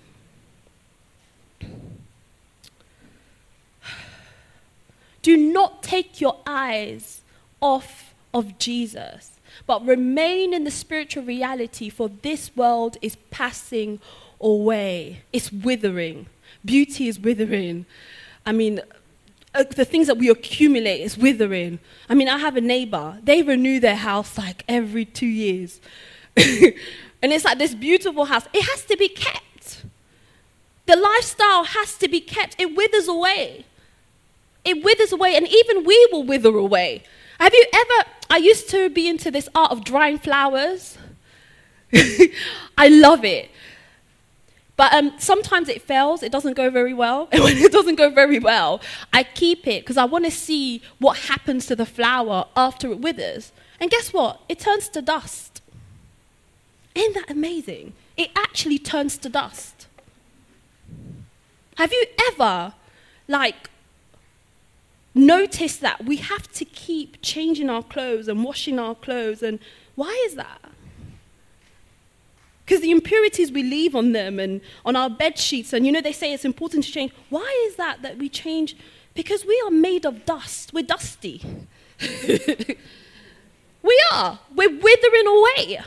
Do not take your eyes off of Jesus, but remain in the spiritual reality, for this world is passing away. It's withering. Beauty is withering. I mean, the things that we accumulate is withering. I mean, I have a neighbor. They renew their house like every 2 years. And it's like this beautiful house. It has to be kept. The lifestyle has to be kept. It withers away. It withers away, and even we will wither away. Have you ever, I used to be into this art of drying flowers. I love it. But sometimes it fails, it doesn't go very well. And when it doesn't go very well, I keep it because I want to see what happens to the flower after it withers. And guess what? It turns to dust. Isn't that amazing? It actually turns to dust. Have you ever, noticed that we have to keep changing our clothes and washing our clothes? And why is that? Because the impurities we leave on them and on our bed sheets, and they say it's important to change. Why is that we change? Because we are made of dust. We're dusty. We are. We're withering away.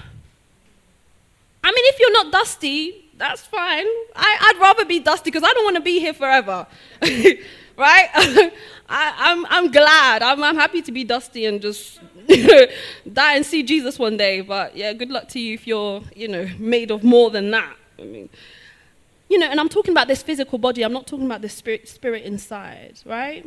I mean, if you're not dusty, that's fine. I'd rather be dusty because I don't want to be here forever. Right? I'm glad. I'm happy to be dusty and just die and see Jesus one day. But yeah, good luck to you if you're, made of more than that. I mean, and I'm talking about this physical body. I'm not talking about the spirit inside, right?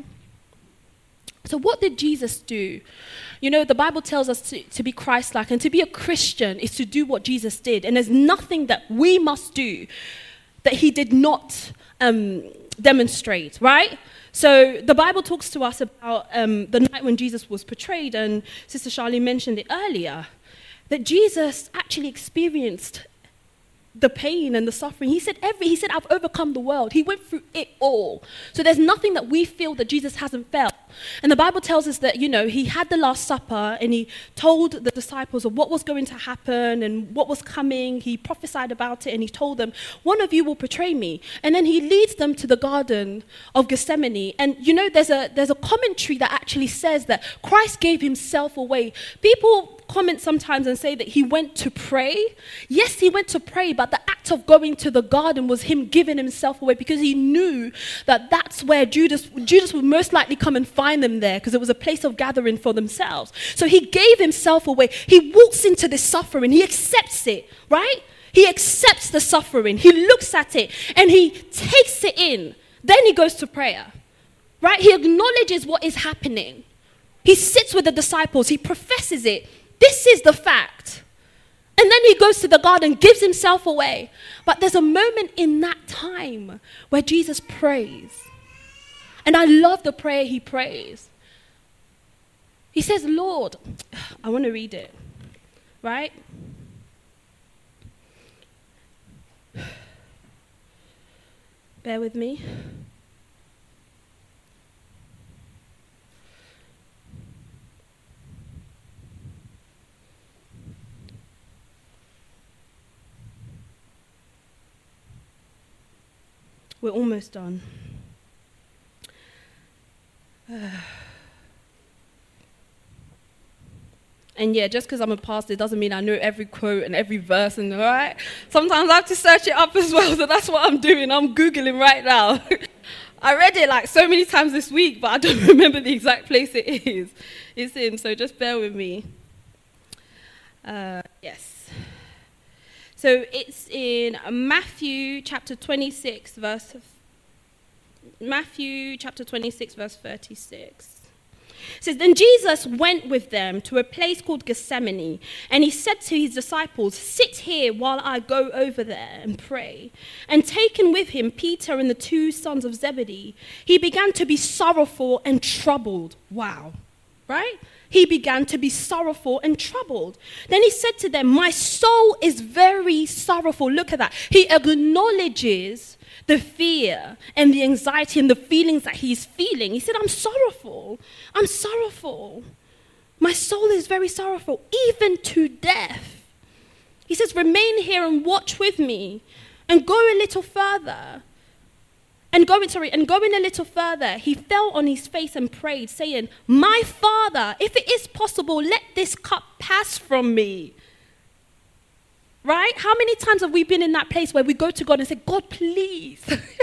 So what did Jesus do? The Bible tells us to be Christ-like, and to be a Christian is to do what Jesus did. And there's nothing that we must do that he did not demonstrate, right? So the Bible talks to us about the night when Jesus was betrayed, and Sister Charlene mentioned it earlier, that Jesus actually experienced the pain and the suffering. He said, I've overcome the world. He went through it all. So there's nothing that we feel that Jesus hasn't felt. And the Bible tells us that, he had the Last Supper and he told the disciples of what was going to happen and what was coming. He prophesied about it and he told them, one of you will betray me. And then he leads them to the Garden of Gethsemane. And, there's a commentary that actually says that Christ gave himself away. People comment sometimes and say that he went to pray. Yes, he went to pray, but the act of going to the garden was him giving himself away, because he knew that that's where Judas would most likely come and find them there, because it was a place of gathering for themselves. So he gave himself away. He walks into this suffering. He accepts it, right? He accepts the suffering. He looks at it and he takes it in. Then he goes to prayer, right? He acknowledges what is happening. He sits with the disciples. He professes it. This is the fact. And then he goes to the garden, gives himself away. But there's a moment in that time where Jesus prays. And I love the prayer he prays. He says, Lord, I want to read it, right? Bear with me. We're almost done. And yeah, just because I'm a pastor doesn't mean I know every quote and every verse, and all right? Sometimes I have to search it up as well, so that's what I'm doing. I'm Googling right now. I read it like so many times this week, but I don't remember the exact place it's in, so just bear with me. Yes. So it's in Matthew chapter 26, verse 36. It says, then Jesus went with them to a place called Gethsemane, and he said to his disciples, sit here while I go over there and pray. And taking with him Peter and the two sons of Zebedee, he began to be sorrowful and troubled. Wow, right? He began to be sorrowful and troubled. Then he said to them, my soul is very sorrowful. Look at that. He acknowledges the fear and the anxiety and the feelings that he's feeling. He said, I'm sorrowful. I'm sorrowful. My soul is very sorrowful, even to death. He says, remain here and watch with me and go a little further. And going a little further, he fell on his face and prayed, saying, my Father, if it is possible, let this cup pass from me. Right? How many times have we been in that place where we go to God and say, God, please,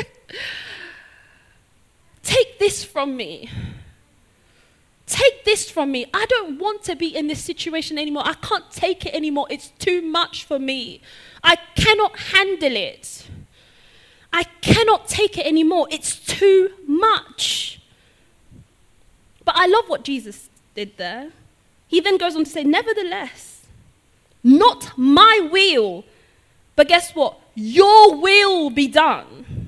take this from me. Take this from me. I don't want to be in this situation anymore. I can't take it anymore. It's too much for me. I cannot handle it. I cannot take it anymore. It's too much. But I love what Jesus did there. He then goes on to say, nevertheless, not my will, but guess what? Your will be done.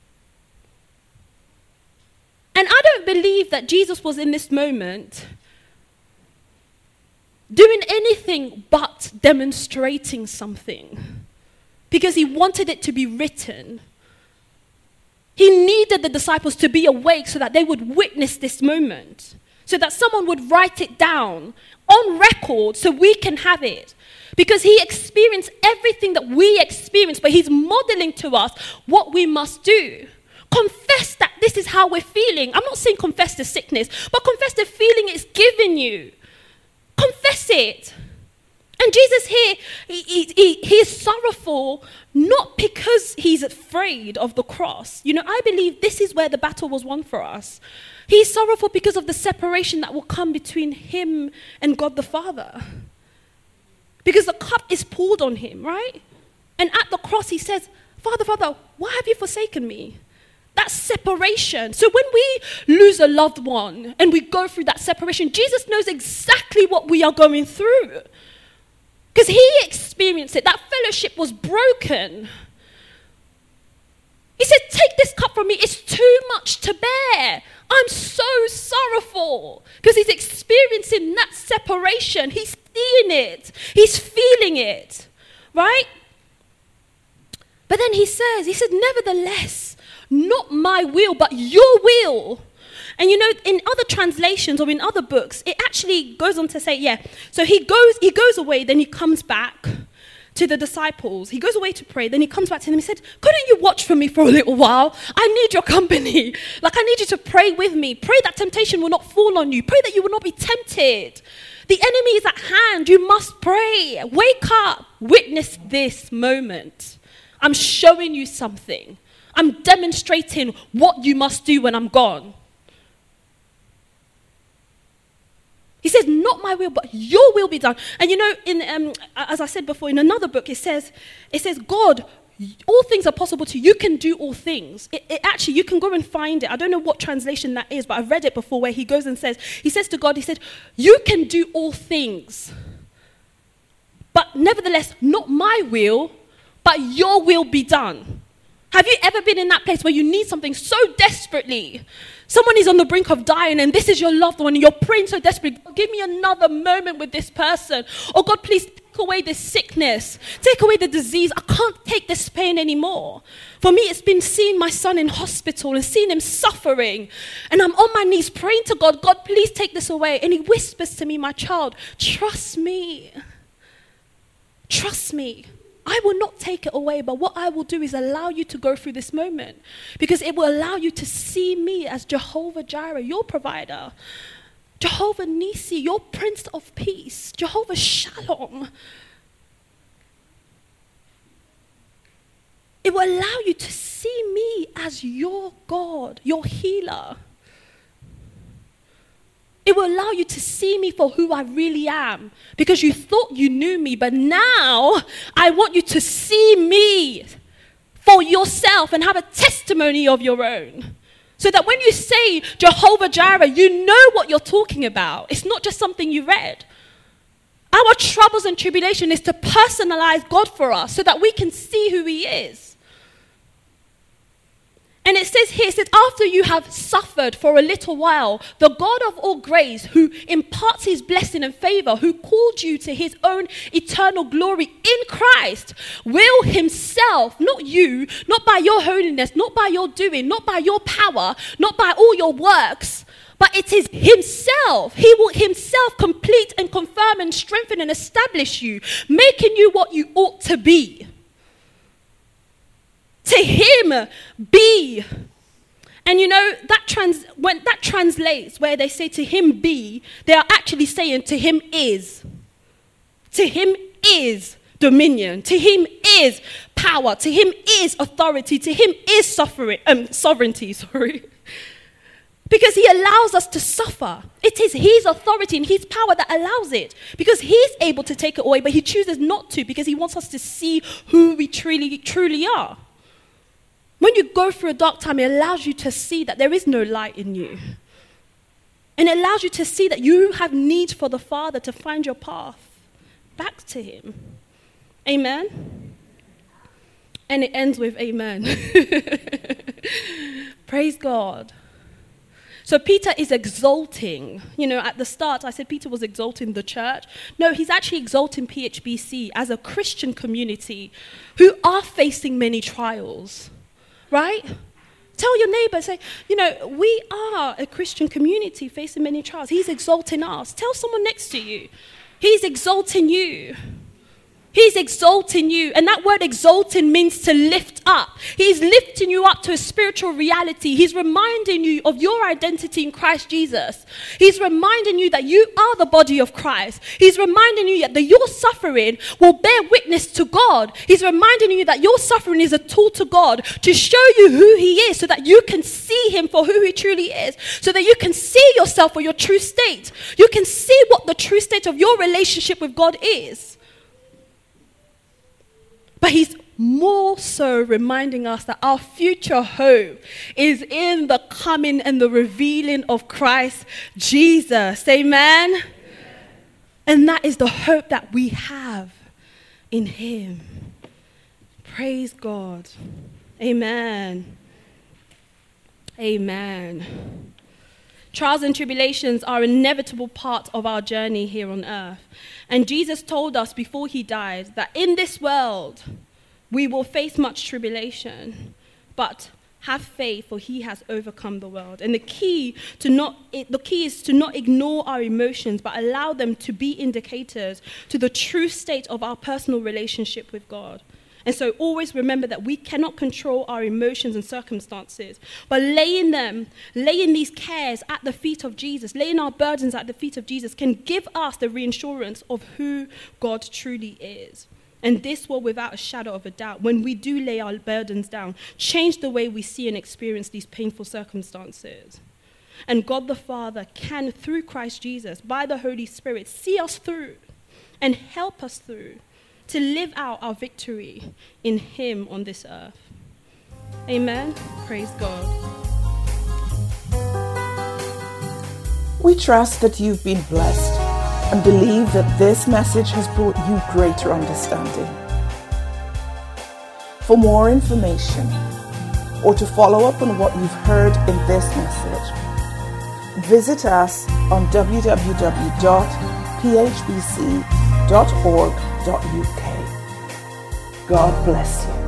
And I don't believe that Jesus was in this moment doing anything but demonstrating something, because he wanted it to be written. He needed the disciples to be awake so that they would witness this moment, so that someone would write it down on record so we can have it. Because he experienced everything that we experienced, but he's modeling to us what we must do. Confess that this is how we're feeling. I'm not saying confess the sickness, but confess the feeling it's given you. Confess it. And Jesus here, he is sorrowful, not because he's afraid of the cross. You know, I believe this is where the battle was won for us. He's sorrowful because of the separation that will come between him and God the Father. Because the cup is poured on him, right? And at the cross he says, Father, Father, why have you forsaken me? That separation. So when we lose a loved one and we go through that separation, Jesus knows exactly what we are going through. Because he experienced it. That fellowship was broken. He said, take this cup from me. It's too much to bear. I'm so sorrowful. Because he's experiencing that separation. He's seeing it. He's feeling it. Right? But then he said, nevertheless, not my will, but your will. And you know, in other translations or in other books, it actually goes on to say, so he goes away, then he comes back to the disciples. He goes away to pray, then he comes back to them. He said, couldn't you watch for me for a little while? I need your company. Like, I need you to pray with me. Pray that temptation will not fall on you. Pray that you will not be tempted. The enemy is at hand. You must pray. Wake up. Witness this moment. I'm showing you something. I'm demonstrating what you must do when I'm gone. He says, not my will, but your will be done. And you know, in as I said before, in another book, it says, God, all things are possible to you. You can do all things. It actually, you can go and find it. I don't know what translation that is, but I've read it before where he goes and says to God, he said, you can do all things. But nevertheless, not my will, but your will be done. Have you ever been in that place where you need something so desperately? Someone is on the brink of dying and this is your loved one and you're praying so desperately, give me another moment with this person. Or God, please take away this sickness. Take away the disease. I can't take this pain anymore. For me, it's been seeing my son in hospital and seeing him suffering. And I'm on my knees praying to God, God, please take this away. And he whispers to me, my child, trust me. Trust me. I will not take it away, but what I will do is allow you to go through this moment, because it will allow you to see me as Jehovah Jireh, your provider, Jehovah Nisi, your Prince of Peace, Jehovah Shalom. It will allow you to see me as your God, your healer. It will allow you to see me for who I really am, because you thought you knew me, but now I want you to see me for yourself and have a testimony of your own. So that when you say Jehovah Jireh, you know what you're talking about. It's not just something you read. Our troubles and tribulation is to personalize God for us so that we can see who he is. And it says here, it says, after you have suffered for a little while, the God of all grace, who imparts his blessing and favor, who called you to his own eternal glory in Christ, will himself, not you, not by your holiness, not by your doing, not by your power, not by all your works, but it is himself. He will himself complete and confirm and strengthen and establish you, making you what you ought to be. To him be. And you know, when that translates, where they say to him be, they are actually saying to him is. To him is dominion. To him is power. To him is authority. To him is sovereignty. Because he allows us to suffer. It is his authority and his power that allows it. Because he's able to take it away, but he chooses not to, because he wants us to see who we truly are. When you go through a dark time, it allows you to see that there is no light in you. And it allows you to see that you have need for the Father to find your path back to him. Amen? And it ends with amen. Praise God. So Peter is exalting. You know, at the start, I said Peter was exalting the church. No, he's actually exalting PHBC as a Christian community who are facing many trials. Right? Tell your neighbor, say, you know, we are a Christian community facing many trials. He's exalting us. Tell someone next to you. He's exalting you. He's exalting you. And that word exalting means to lift up. He's lifting you up to a spiritual reality. He's reminding you of your identity in Christ Jesus. He's reminding you that you are the body of Christ. He's reminding you that your suffering will bear witness to God. He's reminding you that your suffering is a tool to God to show you who he is, so that you can see him for who he truly is, so that you can see yourself for your true state. You can see what the true state of your relationship with God is. But he's more so reminding us that our future hope is in the coming and the revealing of Christ Jesus. Amen? Amen. And that is the hope that we have in him. Praise God. Amen. Amen. Trials and tribulations are an inevitable part of our journey here on earth. And Jesus told us before he died that in this world we will face much tribulation, but have faith, for he has overcome the world. And the key is to not ignore our emotions, but allow them to be indicators to the true state of our personal relationship with God. And so always remember that we cannot control our emotions and circumstances, but laying these cares at the feet of Jesus, laying our burdens at the feet of Jesus, can give us the reassurance of who God truly is. And this will, without a shadow of a doubt, when we do lay our burdens down, change the way we see and experience these painful circumstances. And God the Father can, through Christ Jesus, by the Holy Spirit, see us through and help us through to live out our victory in him on this earth. Amen. Praise God. We trust that you've been blessed and believe that this message has brought you greater understanding. For more information or to follow up on what you've heard in this message, visit us on www.phbc.org.uk. God bless you.